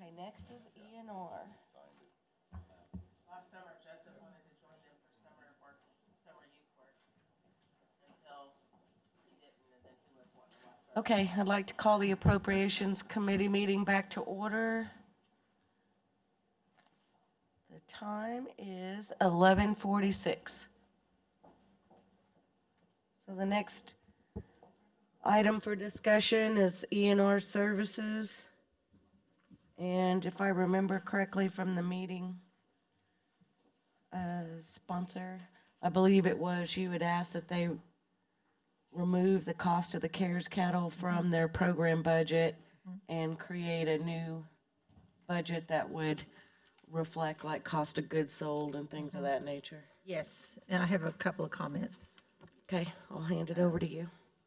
Okay, next is ENR. Last summer, Joseph wanted to join them for summer work, summer youth work, until he didn't, and then he was wanting to watch. Okay, I'd like to call the Appropriations Committee meeting back to order. The time is 11:46. So the next item for discussion is ENR services. And if I remember correctly from the meeting, sponsor, I believe it was, you had asked that they remove the cost of the CARES cattle from their program budget and create a new budget that would reflect like cost of goods sold and things of that nature. Yes, and I have a couple of comments. Okay, I'll hand it over to you.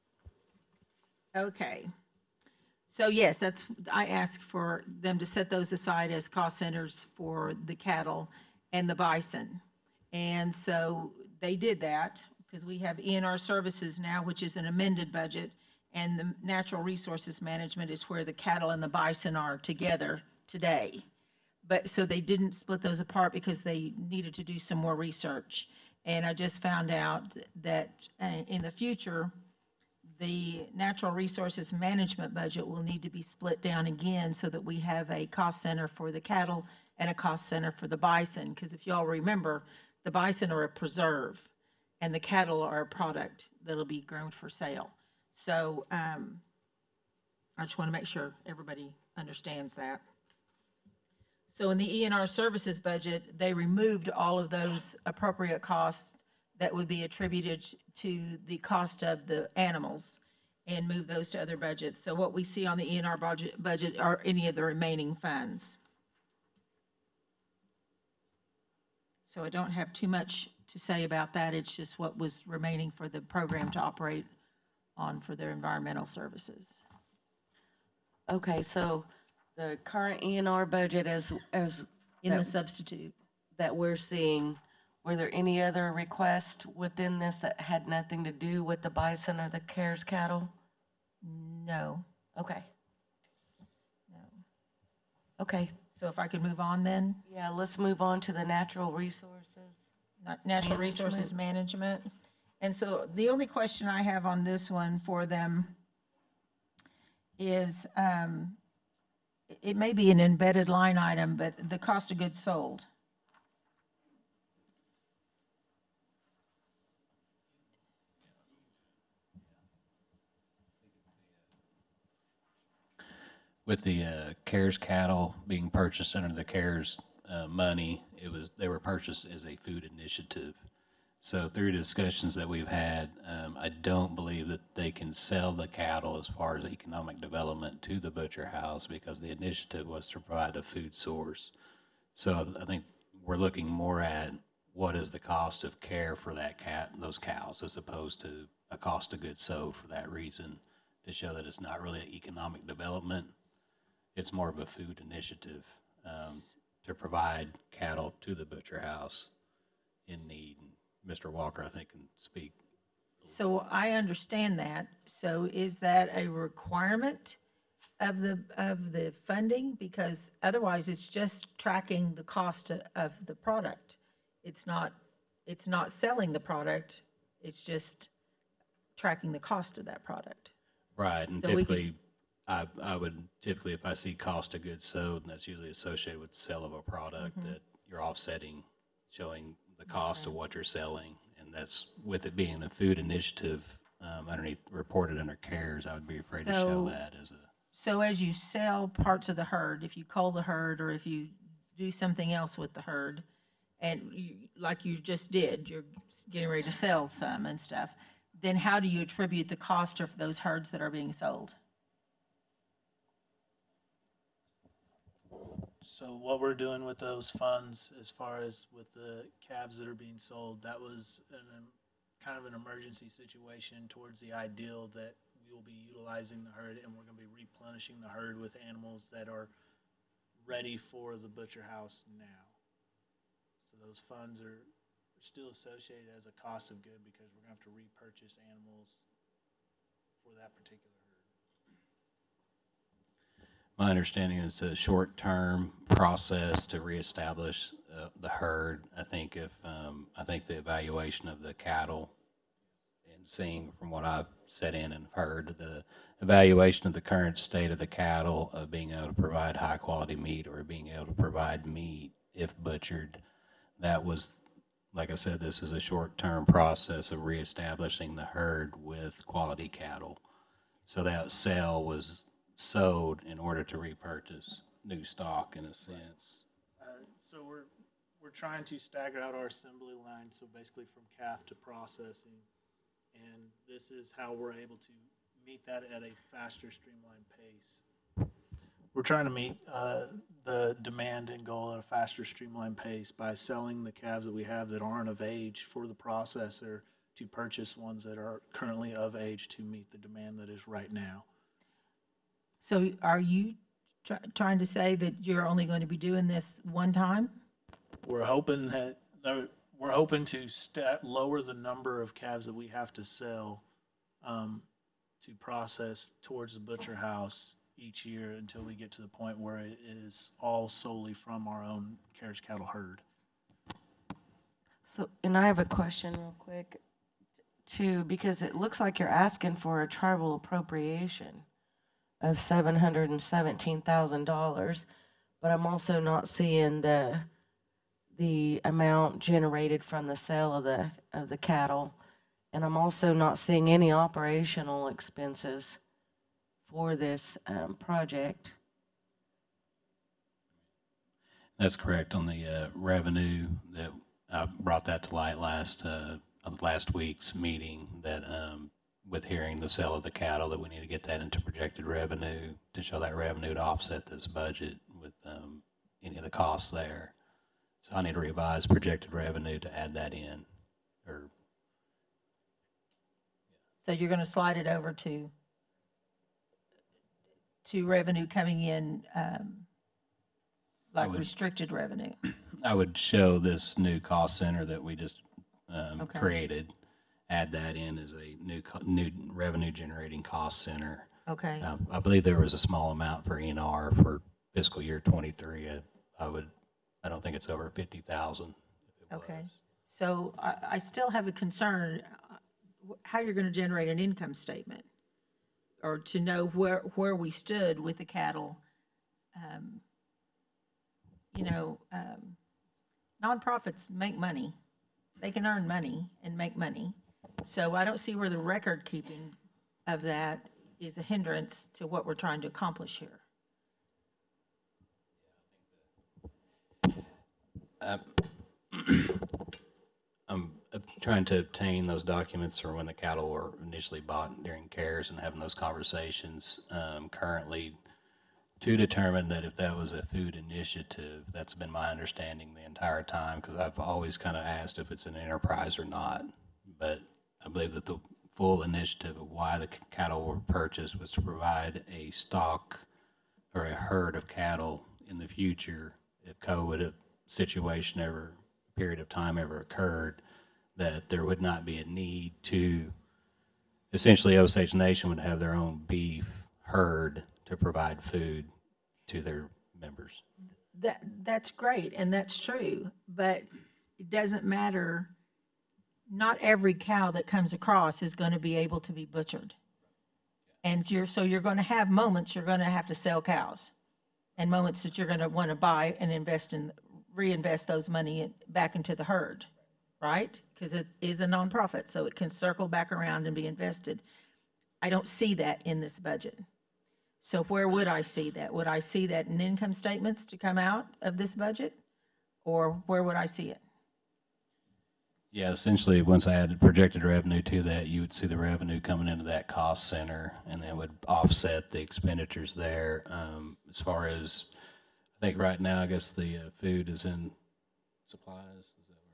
Okay. So yes, I asked for them to set those aside as cost centers for the cattle and the bison. And so they did that because we have ENR services now, which is an amended budget, and the natural resources management is where the cattle and the bison are together today. But so they didn't split those apart because they needed to do some more research. And I just found out that in the future, the natural resources management budget will need to be split down again so that we have a cost center for the cattle and a cost center for the bison. Because if y'all remember, the bison are a preserve and the cattle are a product that'll be grown for sale. So I just want to make sure everybody understands that. So in the ENR services budget, they removed all of those appropriate costs that would be attributed to the cost of the animals and move those to other budgets. So what we see on the ENR budget are any of the remaining funds. So I don't have too much to say about that. It's just what was remaining for the program to operate on for their environmental services. Okay, so the current ENR budget as In the substitute. that we're seeing, were there any other requests within this that had nothing to do with the bison or the CARES cattle? No, Okay, no. okay. So if I could move on then? Yeah, let's move on to the natural resources. Natural resources management. And so the only question I have on this one for them is, it may be an embedded line item, but the cost of goods sold. With the CARES cattle being purchased under the CARES money, they were purchased as a food initiative. So through discussions that we've had, I don't believe that they can sell the cattle as far as economic development to the butcher house because the initiative was to provide a food source. So I think we're looking more at what is the cost of care for those cows, as opposed to a cost of goods sold for that reason, to show that it's not really economic development. It's more of a food initiative to provide cattle to the butcher house in need. Mr. Walker, I think, can speak. So I understand that. So is that a requirement of the funding? Because otherwise it's just tracking the cost of the product. It's not selling the product. It's just tracking the cost of that product. Right, and So we typically, I would typically, if I see cost of goods sold, and that's usually associated with the sale of a product, that you're offsetting, showing the cost of what you're selling, and that's with it being a food initiative underneath reported under CARES. I would be afraid to show that as a. So as you sell parts of the herd, if you cull the herd or if you do something else with the herd, and like you just did, you're getting ready to sell some and stuff, then how do you attribute the cost of those herds that are being sold? So what we're doing with those funds, as far as with the calves that are being sold, that was kind of an emergency situation towards the ideal that we will be utilizing the herd, and we're going to be replenishing the herd with animals that are ready for the butcher house now. So those funds are still associated as a cost of good because we're going to have to repurchase animals for that particular herd. My understanding is a short-term process to reestablish the herd. I think the evaluation of the cattle and seeing from what I've set in and heard, the evaluation of the current state of the cattle, of being able to provide high-quality meat or being able to provide meat if butchered, that was, like I said, this is a short-term process of reestablishing the herd with quality cattle. So that sale was sold in order to repurchase new stock in a sense. So we're trying to stagger out our assembly line, so basically from calf to processing. And this is how we're able to meet that at a faster, streamlined pace. We're trying to meet the demand and goal at a faster, streamlined pace by selling the calves that we have that aren't of age for the processor to purchase ones that are currently of age to meet the demand that is right now. So are you trying to say that you're only going to be doing this one time? We're hoping to lower the number of calves that we have to sell to process towards the butcher house each year until we get to the point where it is all solely from our own carriage cattle herd. So, and I have a question real quick, too, because it looks like you're asking for a tribal appropriation of $717,000, but I'm also not seeing the amount generated from the sale of the cattle, and I'm also not seeing any operational expenses for this project. That's correct on the revenue that I brought that to light last week's meeting, that with hearing the sale of the cattle, that we need to get that into projected revenue to show that revenue to offset this budget with any of the costs there. So I need to revise projected revenue to add that in. So you're going to slide it over to revenue coming in, like would- restricted revenue? I would show this new cost center that we just Okay. created, add that in as a new revenue generating cost center. Okay, I believe there was a small amount for ENR for fiscal year '23. I don't think it's over 50,000. okay. So I still have a concern, how you're going to generate an income statement, or to know where we stood with the cattle. Nonprofits make money. They can earn money and make money. So I don't see where the record keeping of that is a hindrance to what we're trying to accomplish here. I'm trying to obtain those documents for when the cattle were initially bought during CARES and having those conversations currently to determine that if that was a food initiative. That's been my understanding the entire time, because I've always kind of asked if it's an enterprise or not. But I believe that the full initiative of why the cattle were purchased was to provide a stock or a herd of cattle in the future if COVID situation period of time ever occurred, that there would not be a need to, essentially Osage Nation would have their own beef herd to provide food to their members. That's great, and that's true, but it doesn't matter. Not every cow that comes across is going to be able to be butchered. And so you're going to have moments you're going to have to sell cows, and moments that you're going to want to buy and reinvest those money back into the herd, right? Because it is a nonprofit, so it can circle back around and be invested. I don't see that in this budget. So where would I see that? Would I see that in income statements to come out of this budget? Or where would I see it? Yeah, essentially, once I added projected revenue to that, you would see the revenue coming into that cost center, and then would offset the expenditures there. As far as, I think right now, I guess the food is in supplies. Is that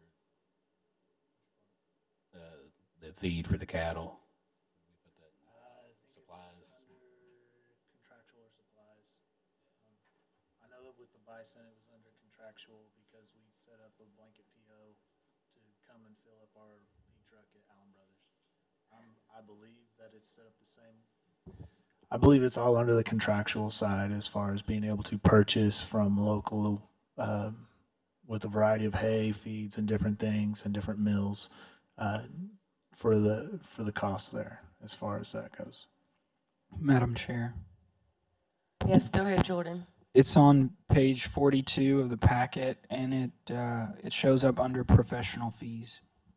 where the feed for the cattle? Supplies. Under contractual or supplies. I know that with the bison, it was under contractual because we set up a blanket PO to come and fill up our feed truck at Allen Brothers. I believe that it's set up the same. I believe it's all under the contractual side as far as being able to purchase from local, with a variety of hay, feeds, and different things and different mills, uh, for the cost there as far as that goes. Madam Chair, Yes, go ahead, Jordan. it's on page 42 of the packet, and it shows up under professional fees.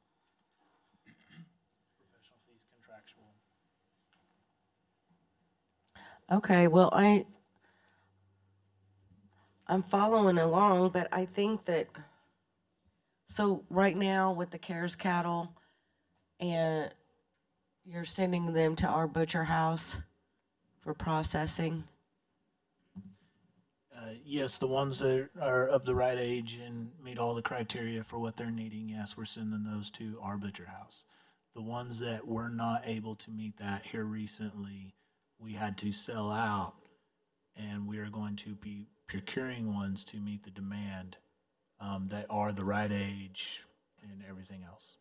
Professional fees contractual. Okay, well, I'm following along, but I think that, so right now with the CARES cattle, and you're sending them to our butcher house for processing? Yes, the ones that are of the right age and meet all the criteria for what they're needing, yes, we're sending those to our butcher house. The ones that were not able to meet that here recently, we had to sell out, and we are going to be procuring ones to meet the demand, that are the right age and everything else.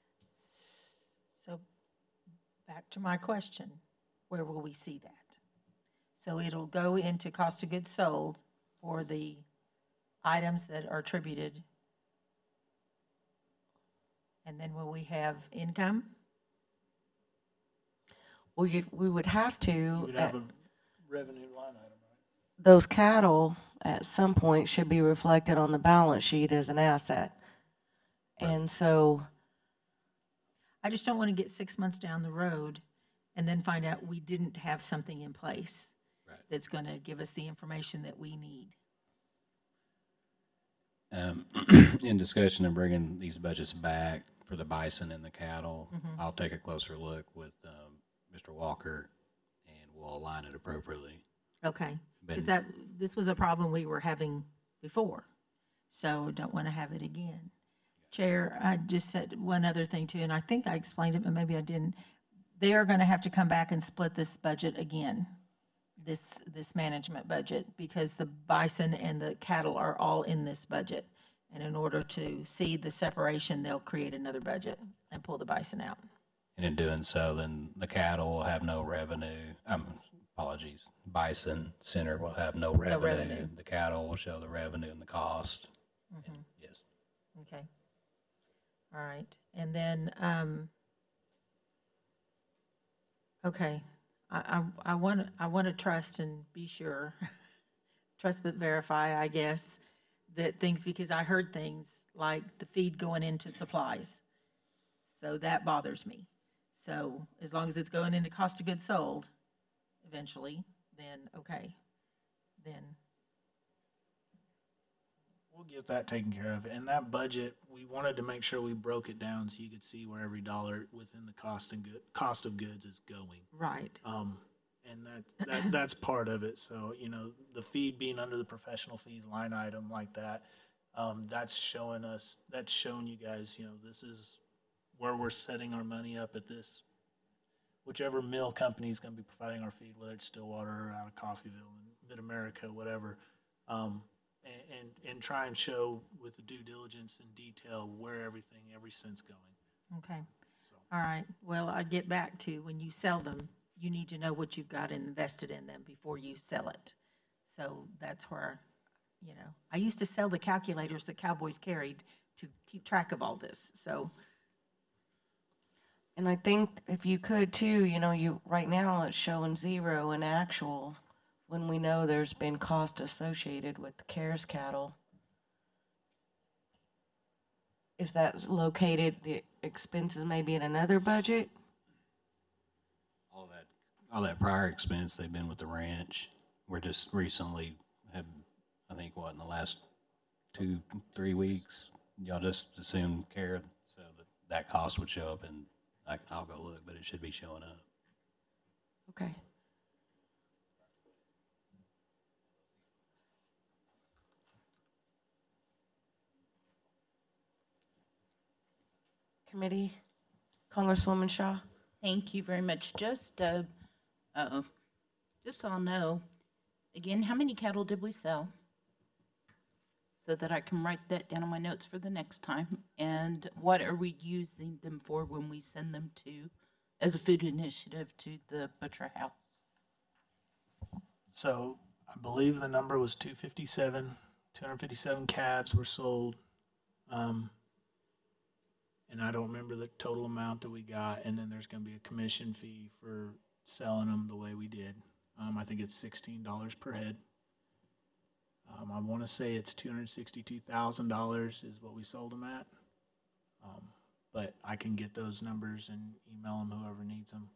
So back to my question, where will we see that? So it'll go into cost of goods sold for the items that are attributed. And then will we have income? Well, we would have You to, would have a revenue line item, right? those cattle at some point should be reflected on the balance sheet as an asset. And so, I just don't want to get 6 months down the road and then find out we didn't have something in place Right. that's going to give us the information that we need. In discussion of bringing these budgets back for the bison and the cattle, I'll take a closer look with Mr. Walker, and we'll align it appropriately. Okay, because Been- this was a problem we were having before, so don't want to have it again. Chair, I just said one other thing too, and I think I explained it, but maybe I didn't. They are going to have to come back and split this budget again, this management budget, because the bison and the cattle are all in this budget. And in order to see the separation, they'll create another budget and pull the bison out. And in doing so, then the cattle will have no revenue. Apologies. Bison Center will have no revenue. revenue. The cattle will show the revenue and the cost. And yes. Okay. All right, and then, okay, I want to trust and be sure, trust but verify, I guess, that things, because I heard things like the feed going into supplies. So that bothers me. So as long as it's going into cost of goods sold eventually, then, okay, then, We'll get that taken care of. And that budget, we wanted to make sure we broke it down so you could see where every dollar within the cost of goods is going. right, And that's part of it. So, the feed being under the professional fees line item like that, that's showing you guys, this is where we're setting our money up at this, whichever mill company is going to be providing our feed, whether it's Stillwater or out of Coffeyville, Mid-America, whatever. And try and show with the due diligence and detail where every cent's going. okay. So. All right, well, I get back to when you sell them, you need to know what you've got invested in them before you sell it. So that's where, I used to sell the calculators that cowboys carried to keep track of all this, so, and I think if you could too, right now it's showing 0 in actual, when we know there's been cost associated with the CARES cattle. Is that located, the expenses maybe in another budget? All that prior expense, they've been with the ranch. We're just recently have, I think, in the last 2-3 weeks, y'all just assumed care, so that cost would show up, and I'll go look, but it should be showing up. Okay. Committee, Congresswoman Shaw? Thank you very much. Just so I'll know, again, how many cattle did we sell? So that I can write that down on my notes for the next time. And what are we using them for when we send them to, as a food initiative, to the butcher house? So I believe the number was 257 calves were sold. And I don't remember the total amount that we got. And then there's going to be a commission fee for selling them the way we did. I think it's $16 per head. I want to say it's $262,000 is what we sold them at. But I can get those numbers and email them whoever needs them.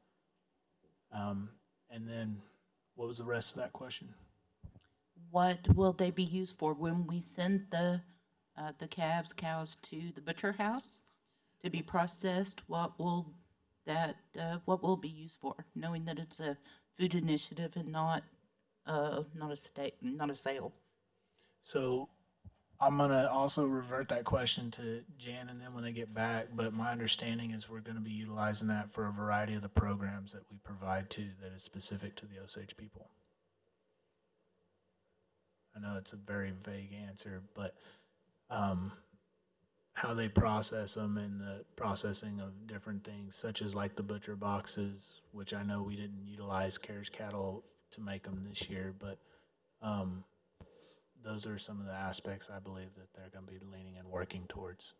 And then what was the rest of that question? What will they be used for when we send the calves, cows to the butcher house to be processed? What will it be used for? Knowing that it's a food initiative and not a sale. So I'm going to also revert that question to Jan and then when they get back. But my understanding is we're going to be utilizing that for a variety of the programs that we provide to that is specific to the Osage people. I know it's a very vague answer, but how they process them and the processing of different things, such as like the butcher boxes, which I know we didn't utilize Cares Cattle to make them this year, but those are some of the aspects I believe that they're going to be leaning and working towards.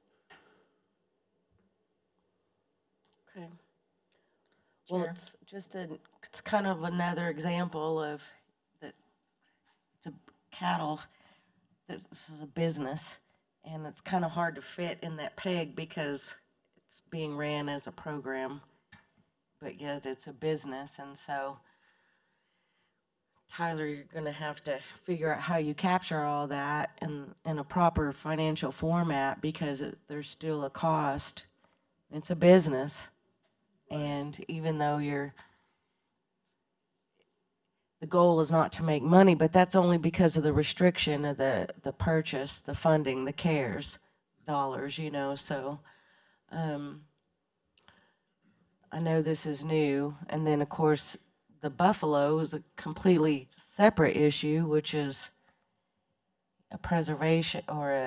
Okay. Well, Chair. it's kind of another example of that it's a cattle, this is a business, and it's kind of hard to fit in that peg because it's being ran as a program, but yet it's a business, and so Tyler, you're going to have to figure out how you capture all that in a proper financial format because there's still a cost. It's a business. And even though the goal is not to make money, but that's only because of the restriction of the purchase, the funding, the CARES dollars, so I know this is new. And then, of course, the buffalo is a completely separate issue, which is a preservation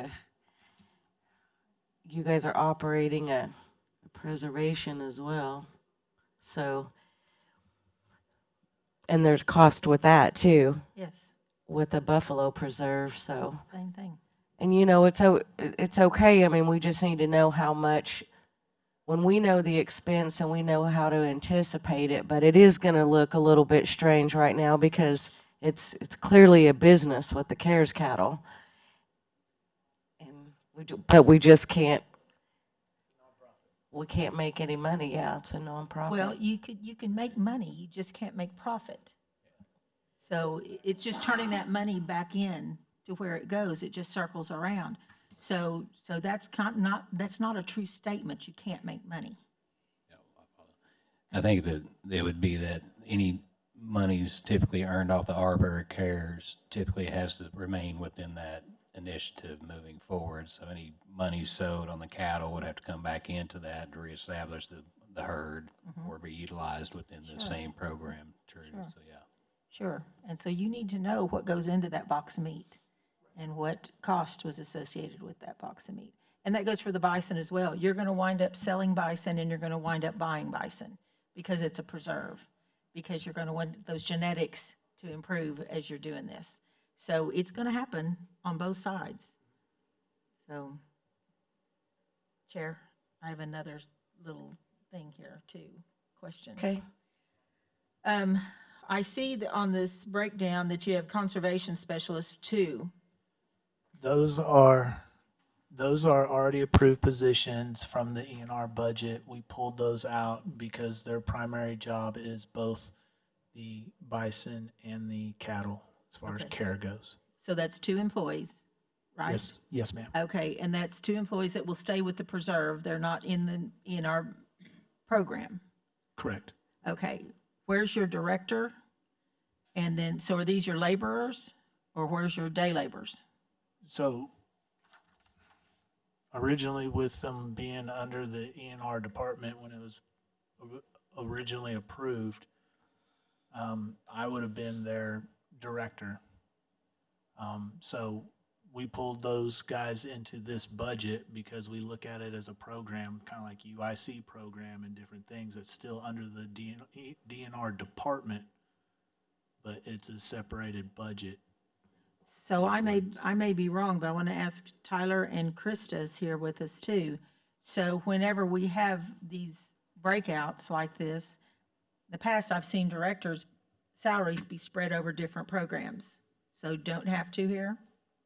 you guys are operating a preservation as well. So, and there's cost with that too, Yes, with the buffalo preserve, so. same thing. And it's okay, I mean, we just need to know how much, when we know the expense and we know how to anticipate it, but it is gonna look a little bit strange right now because it's clearly a business with the CARES cattle. And but we just can't, we can't make any money, yeah, it's a nonprofit. Well, you can make money, you just can't make profit. So it's just turning that money back in to where it goes, it just circles around. So that's not a true statement, you can't make money. I think that it would be that any monies typically earned off the arbor or CARES typically has to remain within that initiative moving forward. So any money sowed on the cattle would have to come back into that to reestablish the herd or be utilized within the same program. True. So yeah. Sure, and so you need to know what goes into that box of meat and what cost was associated with that box of meat. And that goes for the bison as well. You're gonna wind up selling bison and you're gonna wind up buying bison because it's a preserve, because you're gonna want those genetics to improve as you're doing this. So it's gonna happen on both sides. So, Chair, I have another little thing here too, question. Okay, I see that on this breakdown that you have conservation specialists too. Those are already approved positions from the ENR budget. We pulled those out because their primary job is both the bison and the cattle as far as Okay. care goes. So that's 2 employees, right? Yes, ma'am. Okay, and that's 2 employees that will stay with the preserve. They're not in our program. Correct. Okay, where's your director? And then, so are these your laborers or where's your day laborers? So originally with them being under the ENR department when it was originally approved, I would have been their director. So we pulled those guys into this budget because we look at it as a program, kind of like UIC program and different things that's still under the DNR department. but it's a separated budget. So I may be wrong, but I want to ask Tyler and Krista's here with us too. So whenever we have these breakouts like this, in the past I've seen directors' salaries be spread over different programs. So don't have to here?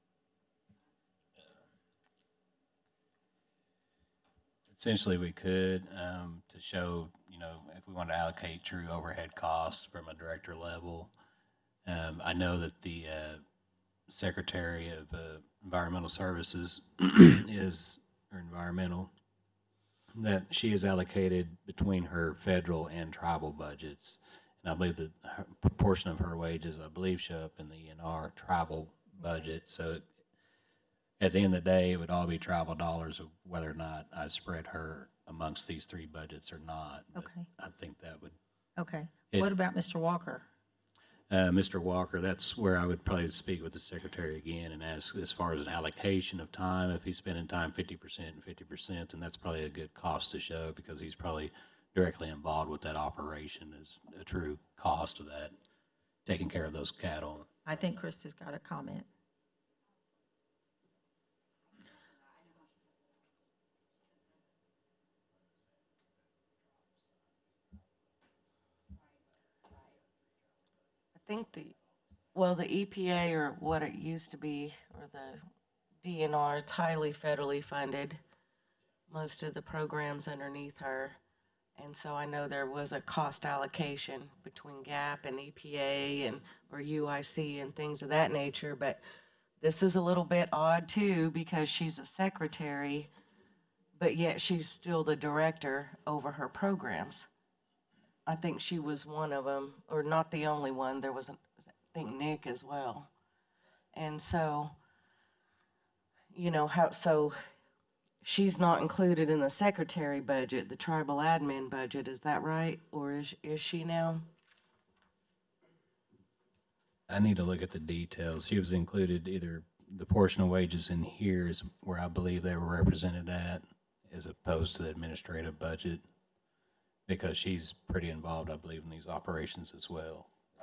Essentially, we could, to show, if we want to allocate true overhead costs from a director level. I know that the Secretary of Environmental Services or environmental, that she is allocated between her federal and tribal budgets. And I believe that a proportion of her wages, I believe, show up in the ENR tribal budget. So at the end of the day, it would all be tribal dollars of whether or not I spread her amongst these three budgets or not. But Okay. I think that would, Okay. It- What about Mr. Walker? Mr. Walker, that's where I would probably speak with the secretary again and ask as far as an allocation of time, if he's spending time 50% and 50%, then that's probably a good cost to show because he's probably directly involved with that operation as a true cost of that, taking care of those cattle. I think Krista's got a comment. I think the EPA, or what it used to be, or the DNR, it's highly federally funded, most of the programs underneath her. And so I know there was a cost allocation between GAP and EPA and, or UIC and things of that nature, but this is a little bit odd too, because she's a secretary, but yet she's still the director over her programs. I think she was one of them, or not the only one. There was, I think, Nick as well. And so, so she's not included in the secretary budget, the tribal admin budget, is that right? Or is she now? I need to look at the details. She was included either the portion of wages in here is where I believe they were represented at, as opposed to the administrative budget, because she's pretty involved, I believe, in these operations as well.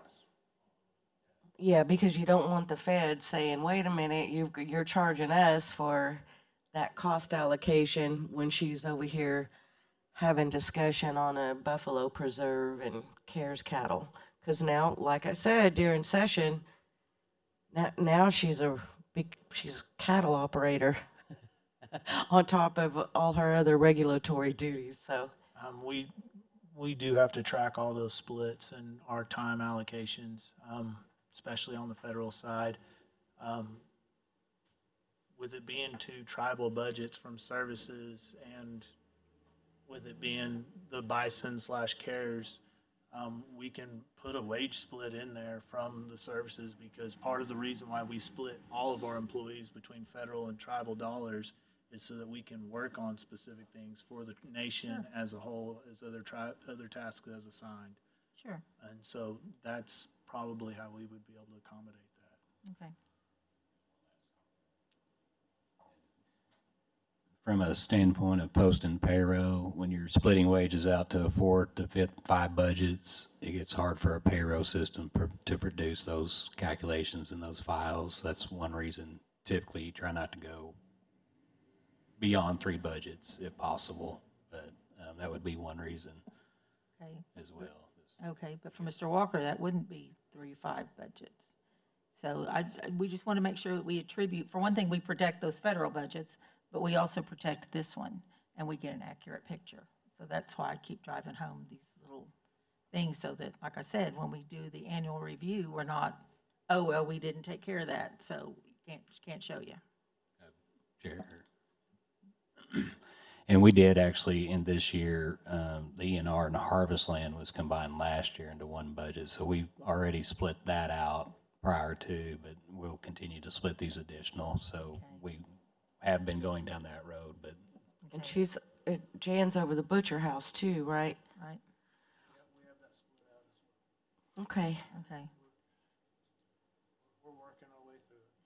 Yeah, because you don't want the Fed saying, wait a minute, you're charging us for that cost allocation when she's over here having discussion on a buffalo preserve and CARES cattle. Because now, like I said, during session, now she's a cattle operator on top of all her other regulatory duties, so. We do have to track all those splits and our time allocations, especially on the federal side. With it being two tribal budgets from services and with it being the bison/CARES, we can put a wage split in there from the services, because part of the reason why we split all of our employees between federal and tribal dollars is so that we can work on specific things for the nation as a whole, as other tasks as assigned. Sure. And so that's probably how we would be able to accommodate that. Okay. From a standpoint of post and payroll, when you're splitting wages out to 4 to 5 budgets, it gets hard for a payroll system to produce those calculations and those files. That's one reason typically you try not to go beyond 3 budgets if possible, but that would be one reason Okay. as well. Okay, but for Mr. Walker, that wouldn't be 3 or 5 budgets. So we just want to make sure that we attribute, for one thing, we protect those federal budgets, but we also protect this one, and we get an accurate picture. So that's why I keep driving home these little things, so that, like I said, when we do the annual review, we're not, oh, well, we didn't take care of that, so can't show you. Sure. And we did actually, in this year, the ENR and the Harvest Land was combined last year into one budget. So we already split that out prior to, but we'll continue to split these additional. So we have been going down that road, but And she's, Jan's over the butcher house too, right? Right? Okay. Okay. We're working our way through it.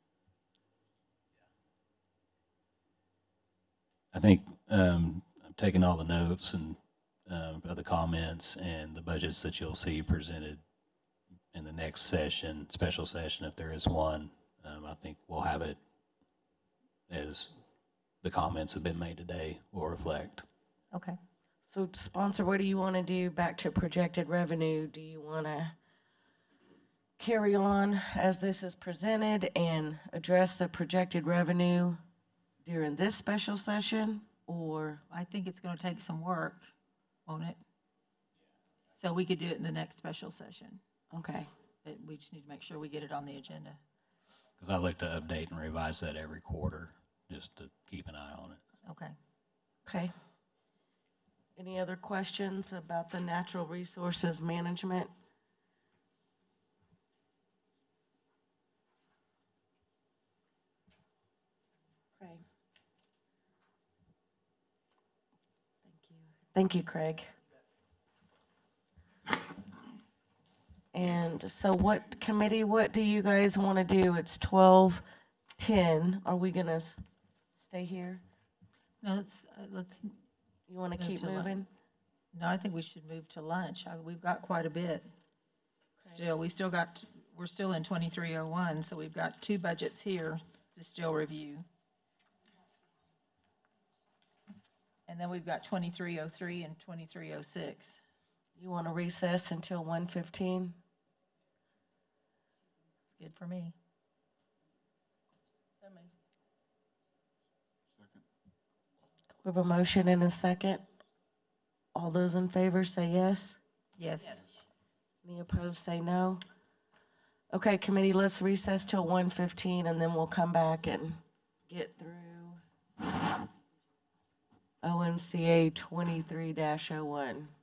I think I've taken all the notes and of the comments and the budgets that you'll see presented in the next session, special session, if there is one, I think we'll have it as the comments have been made today will reflect. Okay. So sponsor, what do you want to do back to projected revenue? Do you want to carry on as this is presented and address the projected revenue during this special session? Or, I think it's going to take some work, won't it? So we could do it in the next special session, okay, but we just need to make sure we get it on the agenda. Because I like to update and revise that every quarter, just to keep an eye on it. Okay. okay. Any other questions about the natural resources management? Craig. Thank you. Thank you, Craig. And so what committee, what do you guys want to do? It's 12:10. Are we gonna stay here? No, let's, You want to Move keep to lunch. moving? no, I think we should move to lunch. We've got quite a bit. Still, we're still in 2301, so we've got 2 budgets here to still review. And then we've got 2303 and 2306. You want to recess until 1:15? It's good for me. We have a motion and a second. All those in favor say yes. Yes. Any opposed say no. Okay, committee, let's recess till 1:15 and then we'll come back and get through ONCA 23-01.